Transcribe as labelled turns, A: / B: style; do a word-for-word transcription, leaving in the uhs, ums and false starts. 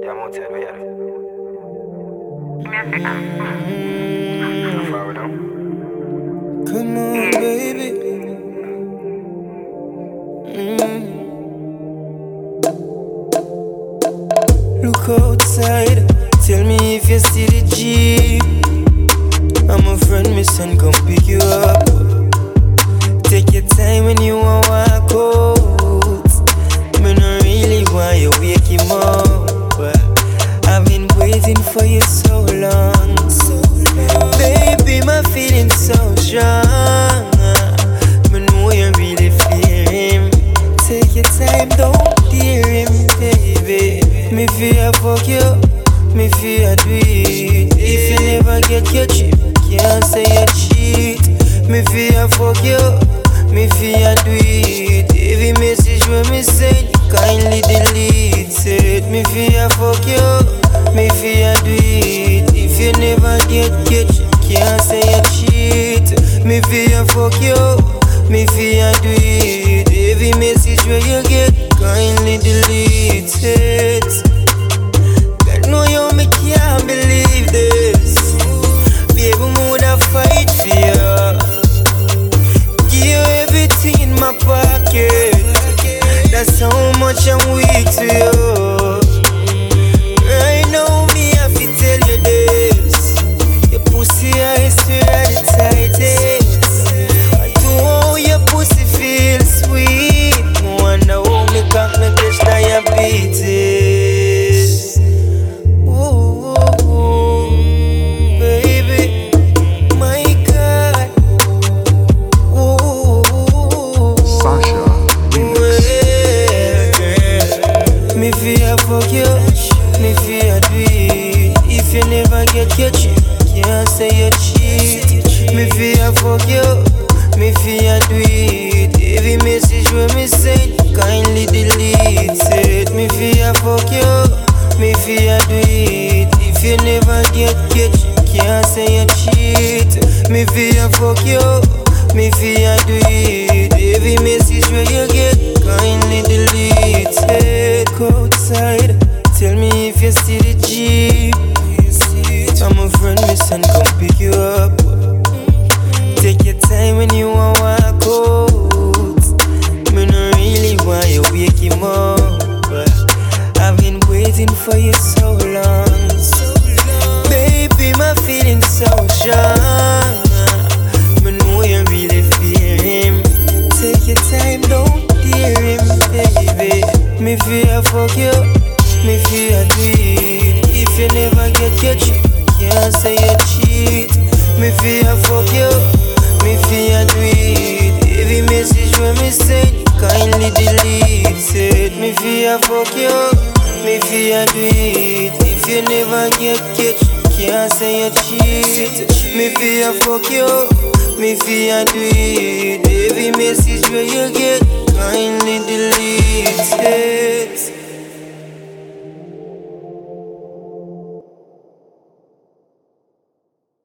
A: Yeah, I'm gonna tell you, yeah. How far we down?
B: Come on, baby. Mm. Look outside. Tell me if you see the Jeep. I'm a friend, my son, come pick you up. Take your time when you want walk out. Me no really want you wake him up. I've been waiting for you so long. Baby, my feelings so strong. Me know you really feel him. Take your time, don't dear him, baby. Me feel fuck you, me feel do it. If you never get your chip, can't say you cheat. Me feel fuck you, me feel do it. Every message when me send, kindly delete it. Me feel fuck you, me feel do it. If you never get your chip, can't say you cheat. Me feel fuck you, me feel do it. Every message where you get, kindly delete it. God know you, me can't believe this. Baby, me woulda fight for you. Give you everything in my pocket. That's how much I'm weak to you. Right now, me have to tell you this. Your pussy eyes are the tightest. I do how your pussy feels sweet. No wonder how me cock me bitch diabetes. Ooh, ooh, ooh, baby, my God. Ooh,
C: Sasha
B: yeah, girl. Me feel fuck you, me feel do it. If you never get your chip, can't say you cheat. Me feel fuck you, me feel do it. Every message when me send, kindly delete it. Me feel fuck you, me feel do it. If you never get your chip, can't say you cheat. Me feel fuck you, me feel do it. Every message where you get, kindly delete it. Go outside, tell me if you see the Jeep. I'm a friend, my son, come pick you up. Take your time when you want walk out. Me no really want you wake him up. I've been waiting for you so long. Baby, my feelings so strong. Me know you really feel him. Take your time, don't dear him, baby. Me feel fuck you, me feel do it. If you never get your chip, can't say you cheat. Me feel fuck you, me feel do it. Every message when me send, kindly delete it. Me feel fuck you, me feel do it. If you never get your chip, can't say you cheat. Me feel fuck you, me feel do it. Every message where you get,